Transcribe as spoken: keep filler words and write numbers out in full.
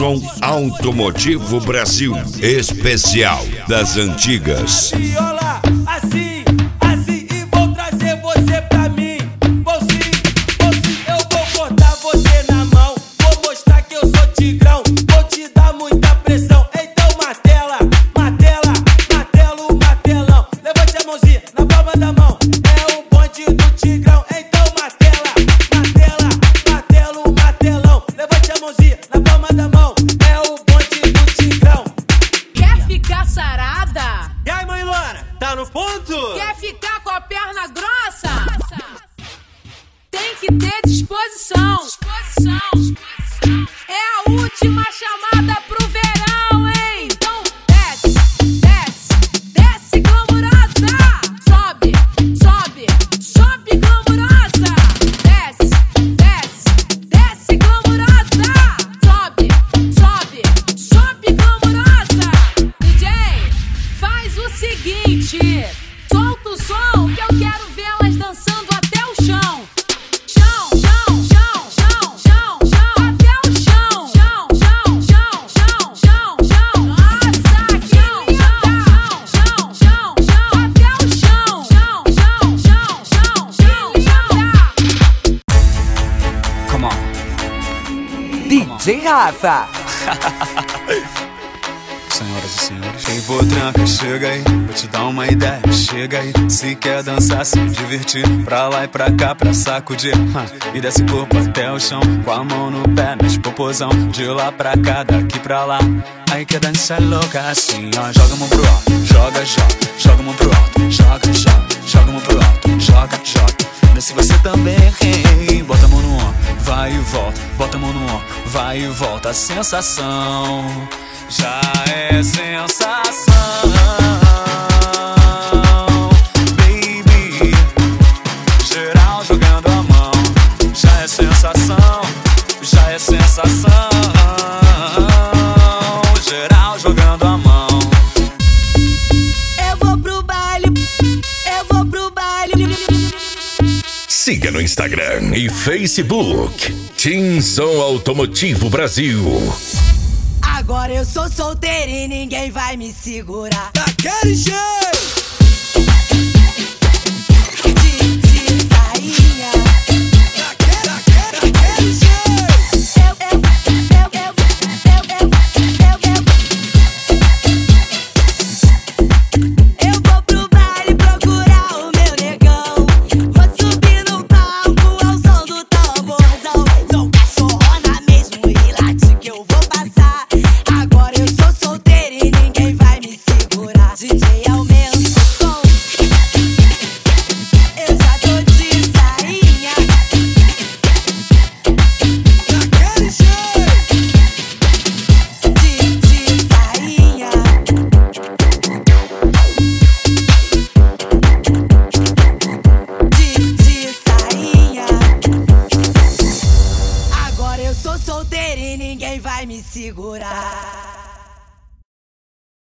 Som Automotivo Brasil, especial das antigas. Viola, assim, assim, e vou trazer você pra mim. Vou sim, vou sim, eu vou cortar você na mão. Vou mostrar que eu sou tigrão, vou te dar muita pressão. Então martela, martela, martelo, martelão. Levante a mãozinha na palma da mão, é o bonde do tigrão. Então martela, martela, martelo, martelão. Levante a mãozinha na palma da mão, é o bonde do tigrão. Quer ficar sarada? E aí, mãe Luana, tá no ponto? Quer ficar com a perna grossa? Tem que ter disposição. Disposição. É a última chamada pro verão, hein? Então desce, desce, desce glamurosa. Sobe, sobe, sobe glamurosa. Desce, desce, desce glamurosa. Sobe, sobe, sobe glamurosa. D J, faz o seguinte, solta o som que eu quero vê-las dançando até o chão. Chão, chão, chão, chão, chão, chão, até o chão. Chão, chão, chão, chão, chão, chão. Nossa, que linda. Chão, chão, chão, até o chão. Chão, chão, chão, chão, chão, linda. Come on. D J Rafa. Senhoras e senhores, quem for tranca, chega aí. Vou te dar uma ideia, chega aí. Se quer dançar, se divertir, pra lá e pra cá, pra sacudir, hum, e desce corpo até o chão, com a mão no pé, mexe popozão, de lá pra cá, daqui pra lá. Aí quer dançar louca assim, ó. Joga a mão pro alto, joga, joga. Joga a mão pro alto, joga, joga. Joga a mão pro alto, joga, joga. Desce você também, hein? Bota a mão no ombro, vai e volta. Bota a mão no ombro, vai e volta. A sensação já é sensação, baby. Geral jogando a mão, já é sensação, já é sensação. Geral jogando a mão. Eu vou pro baile, eu vou pro baile. Siga no Instagram e Facebook, Team Som Automotivo Brasil. Agora eu sou solteira e ninguém vai me segurar. Daquele jeito.